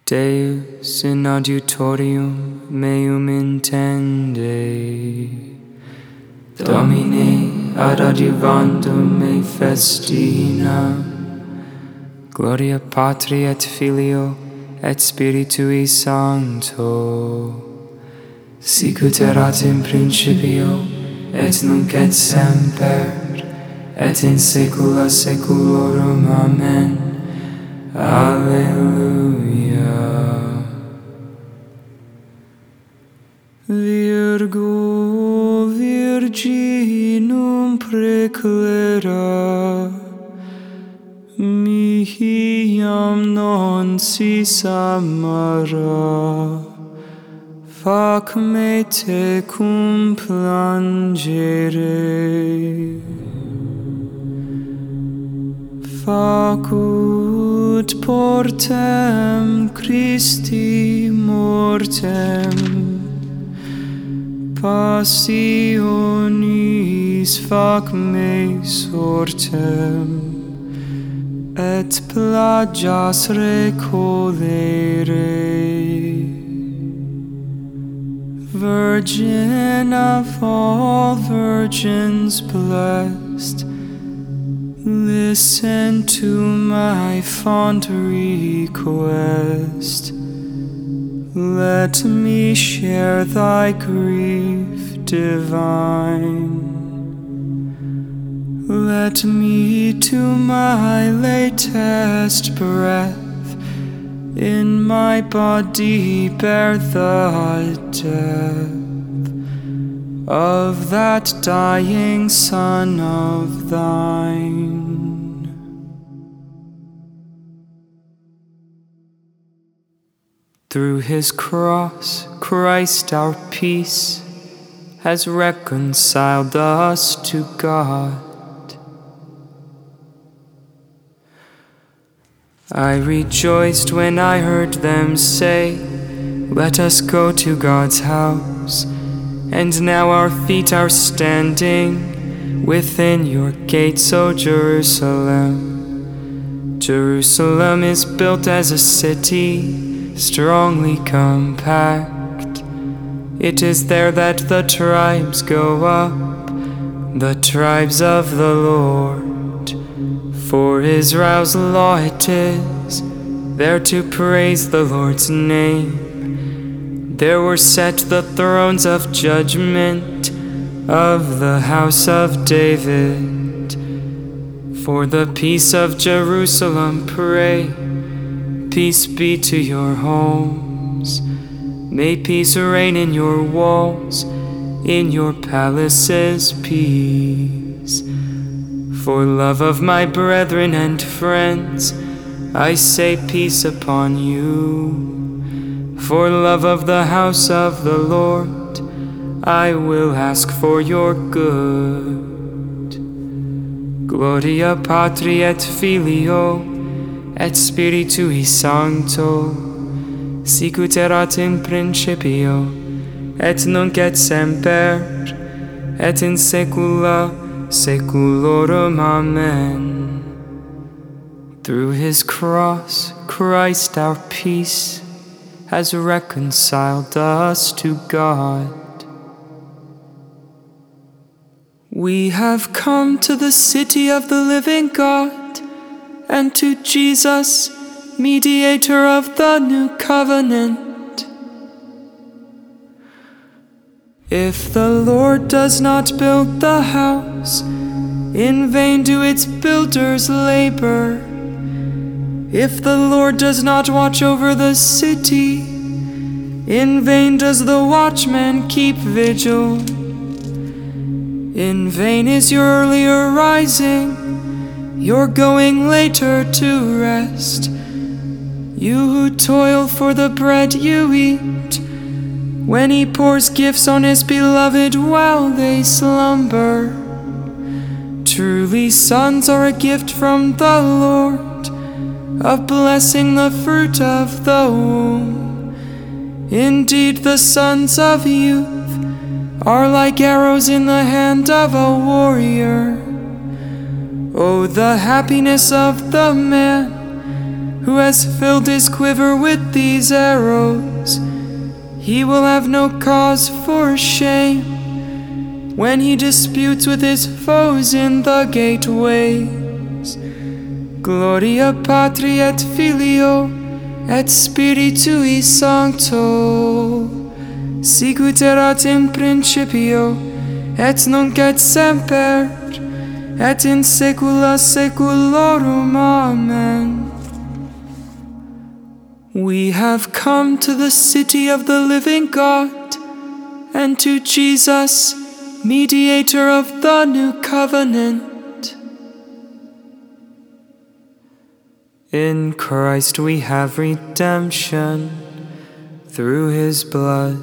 Deus in adiutorium meum intende, Domine ad adiuvandum me festina, Gloria Patri et Filio et Spiritui Sancto, sicut erat in principio, et nunc et semper, et in saecula saeculorum. Amen. Alleluia. Virgo Virginum praeclera, mihiam non si amara, fac me tecum plangere. Facut portem Christi mortem, passionis fac me sortem, et plagias recolere. Virgin of all virgins blessed, listen to my fond request. Let me share thy grief divine. Let me to my latest breath in my body bear the death of that dying Son of thine. Through his cross, Christ our peace has reconciled us to God. I rejoiced when I heard them say, "Let us go to God's house." And now our feet are standing within your gates, O Jerusalem. Jerusalem is built as a city, strongly compact. It is there that the tribes go up, the tribes of the Lord. For Israel's law it is, there to praise the Lord's name. There were set the thrones of judgment of the house of David. For the peace of Jerusalem pray, peace be to your homes. May peace reign in your walls, in your palaces peace. For love of my brethren and friends, I say peace upon you. For love of the house of the Lord, I will ask for your good. Gloria Patri et Filio et Spiritui Sancto, sicut erat in principio, et nunc et semper, et in saecula saeculorum. Amen. Through his cross, Christ our peace has reconciled us to God. We have come to the city of the living God, and to Jesus, mediator of the new covenant. If the Lord does not build the house, in vain do its builders labor. If the Lord does not watch over the city, in vain does the watchman keep vigil. In vain is your earlier rising, your going later to rest. You who toil for the bread you eat, when he pours gifts on his beloved while they slumber. Truly sons are a gift from the Lord, of blessing the fruit of the womb. Indeed, the sons of youth are like arrows in the hand of a warrior. Oh, the happiness of the man who has filled his quiver with these arrows. He will have no cause for shame when he disputes with his foes in the gateways. Gloria Patri et Filio et Spiritui Sancto, sicut erat in principio, et nunc et semper, et in saecula saeculorum. Amen. We have come to the city of the living God, and to Jesus, mediator of the new covenant. In Christ we have redemption through his blood.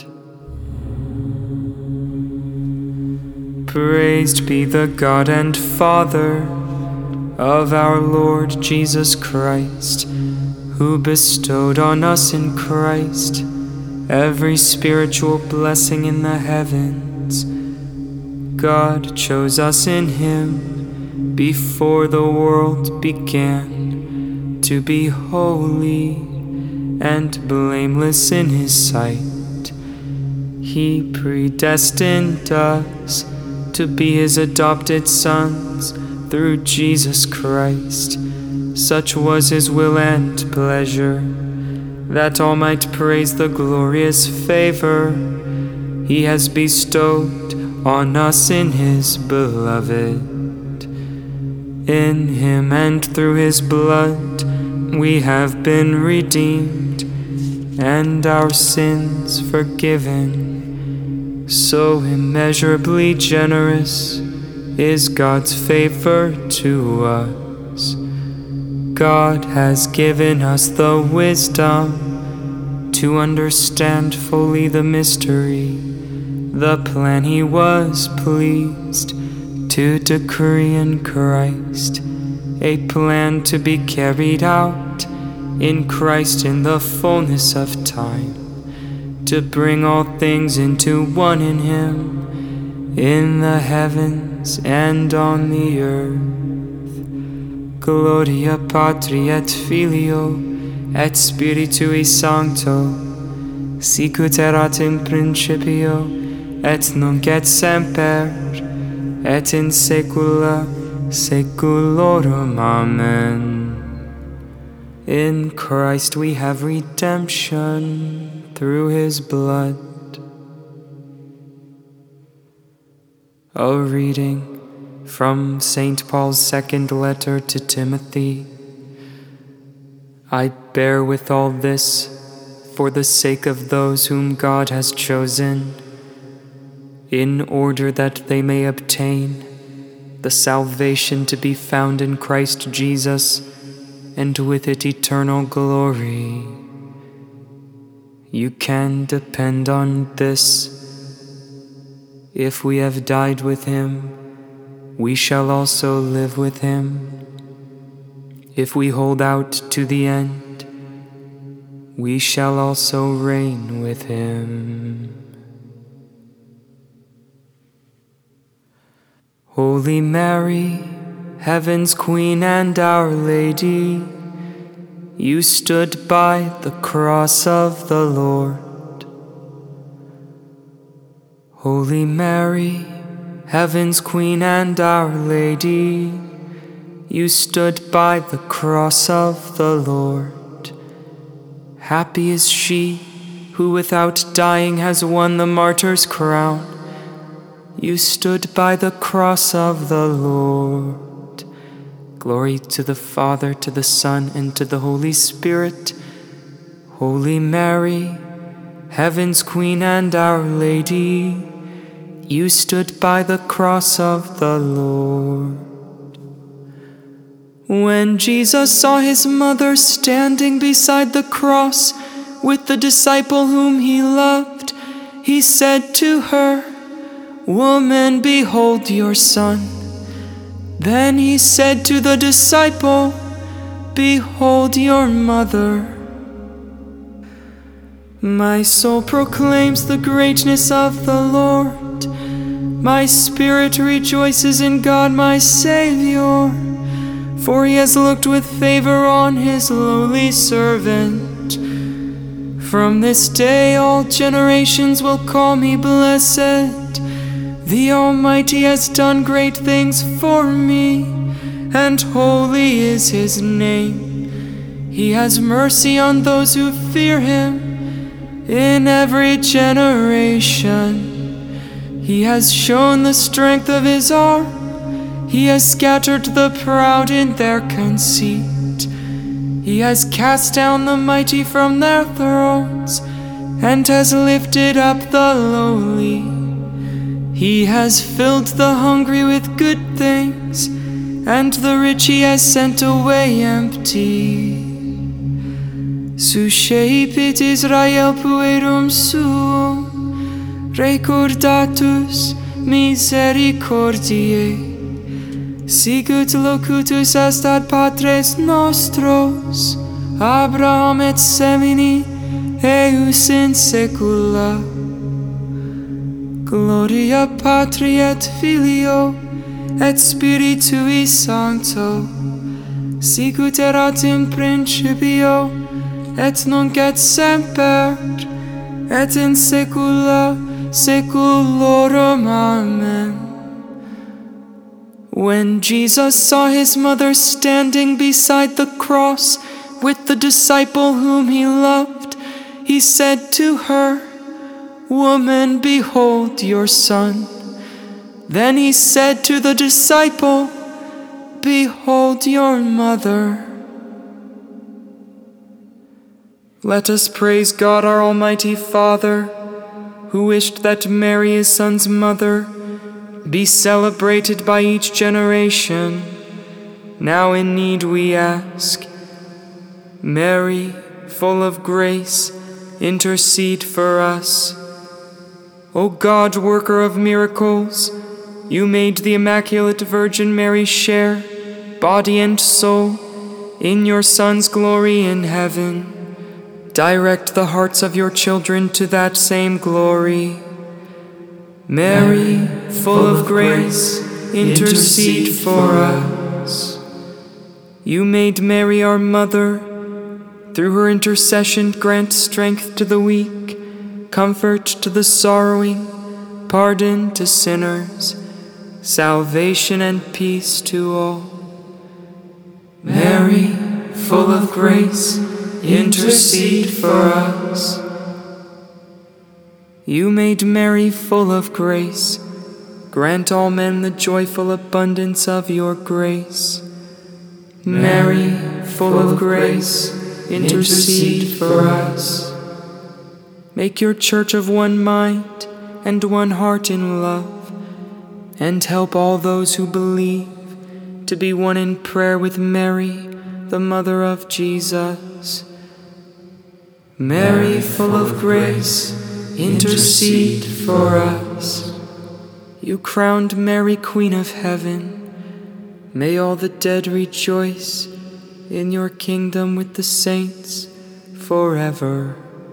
Praised be the God and Father of our Lord Jesus Christ, who bestowed on us in Christ every spiritual blessing in the heavens. God chose us in him before the world began to be holy and blameless in his sight. He predestined us to be his adopted sons through Jesus Christ. Such was his will and pleasure, that all might praise the glorious favor he has bestowed on us in his beloved. In him and through his blood we have been redeemed, and our sins forgiven. So immeasurably generous is God's favor to us. God has given us the wisdom to understand fully the mystery, the plan he was pleased to decree in Christ, a plan to be carried out in Christ in the fullness of time, to bring all things into one in him, in the heavens and on the earth. Gloria Patri et Filio et Spiritui Sancto, sicut erat in principio, et nunc et semper, et in saecula saeculorum. Amen. In Christ we have redemption through his blood. A reading from St. Paul's second letter to Timothy. I bear with all this for the sake of those whom God has chosen, in order that they may obtain the salvation to be found in Christ Jesus, and with it eternal glory. You can depend on this. If we have died with him, we shall also live with him. If we hold out to the end, we shall also reign with him. Holy Mary, Heaven's Queen and Our Lady, you stood by the cross of the Lord. Holy Mary, Heaven's Queen and Our Lady, you stood by the cross of the Lord. Happy is she who without dying has won the martyr's crown. You stood by the cross of the Lord. Glory to the Father, to the Son, and to the Holy Spirit. Holy Mary, Heaven's Queen and Our Lady, you stood by the cross of the Lord. When Jesus saw his mother standing beside the cross with the disciple whom he loved, he said to her, "Woman, behold your son." Then he said to the disciple, "Behold your mother." My soul proclaims the greatness of the Lord. My spirit rejoices in God my Savior, for he has looked with favor on his lowly servant. From this day all generations will call me blessed. The Almighty has done great things for me, and holy is his name. He has mercy on those who fear him in every generation. He has shown the strength of his arm. He has scattered the proud in their conceit. He has cast down the mighty from their thrones, and has lifted up the lowly. He has filled the hungry with good things, and the rich he has sent away empty. Suscepit Israel puerum suum, recordatus misericordiae. Sicut locutus est ad patres nostros, Abraham et semini, eius in saecula. Gloria Patri et Filio, et Spiritui Sancto, sicut erat in principio, et nunc et semper, et in saecula saeculorum. Amen. When Jesus saw his mother standing beside the cross with the disciple whom he loved, he said to her, "Woman, behold your son." Then he said to the disciple, "Behold your mother." Let us praise God, our Almighty Father, who wished that Mary, his Son's mother, be celebrated by each generation. Now in need we ask, Mary, full of grace, intercede for us. O God, worker of miracles, you made the Immaculate Virgin Mary share, body and soul, in your Son's glory in heaven. Direct the hearts of your children to that same glory. Mary, full of grace, intercede for us. You made Mary our mother. Through her intercession, grant strength to the weak, comfort to the sorrowing, pardon to sinners, salvation and peace to all. Mary, full of grace, intercede for us. You made Mary full of grace. Grant all men the joyful abundance of your grace. Mary, full of grace, intercede for us. Make your church of one mind and one heart in love, and help all those who believe to be one in prayer with Mary, the mother of Jesus. Mary, full of grace, intercede for us. You crowned Mary Queen of Heaven. May all the dead rejoice in your kingdom with the saints forever.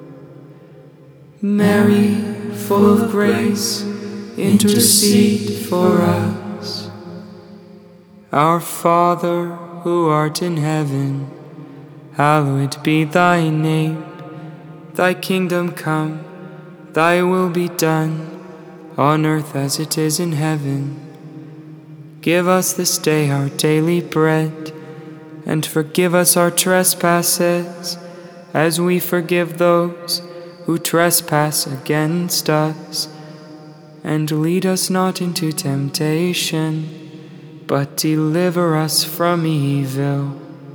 Mary, full of grace, intercede for us. Our Father, who art in heaven, hallowed be thy name. Thy kingdom come, thy will be done, on earth as it is in heaven. Give us this day our daily bread, and forgive us our trespasses, as we forgive those who trespass against us. And lead us not into temptation, but deliver us from evil.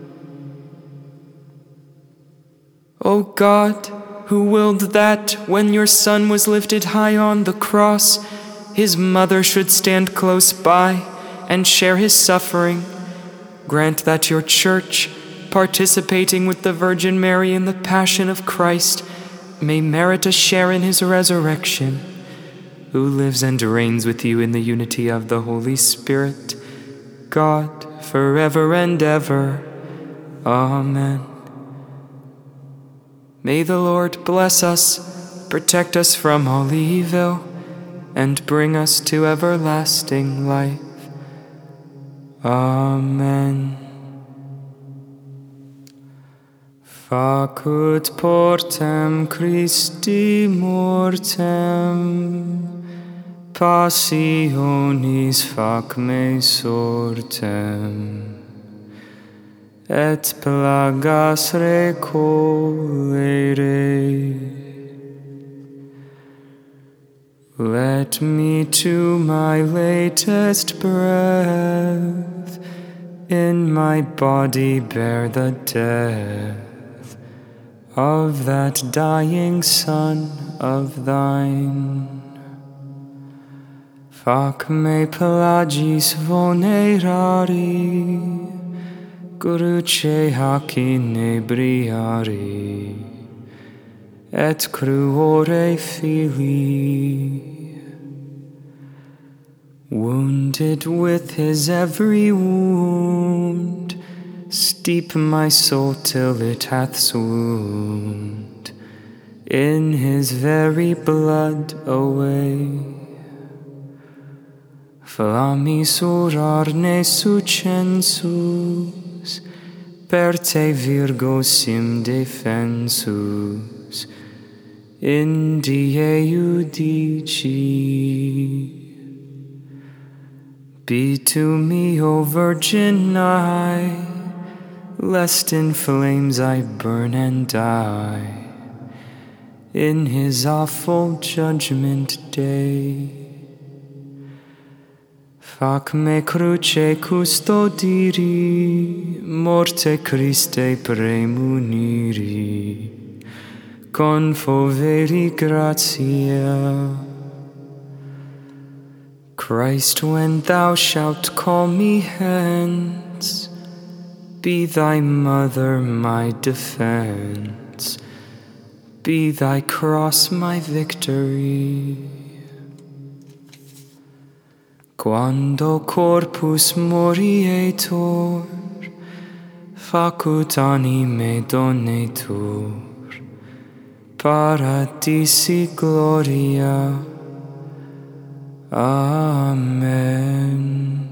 O God, who willed that, when your Son was lifted high on the cross, his mother should stand close by and share his suffering, grant that your Church, participating with the Virgin Mary in the Passion of Christ, may merit a share in his resurrection, who lives and reigns with you in the unity of the Holy Spirit, God, forever and ever. Amen. May the Lord bless us, protect us from all evil, and bring us to everlasting life. Amen. Facut portem Christi mortem, passionis fac me sortem, et plagas recolere. Let me to my latest breath in my body bear the death of that dying Son of thine. Fac me pelagis venerari, cruce hac inebriari, et cruore filii. Wounded with his every wound, steep my soul till it hath swooned in his very blood away. Flammisur arne sucensus, per te Virgo sim defensus, in die judici. Be to me, O Virgin, nigh, lest in flames I burn and die in his awful judgment day. Fac me cruce custodiri, morte Christe premuniri, confoveri gratia. Christ, when thou shalt call me hence, be thy mother my defense, be thy cross my victory. Quando corpus morietur, facut anime donetur, paradisi gloria. Amen.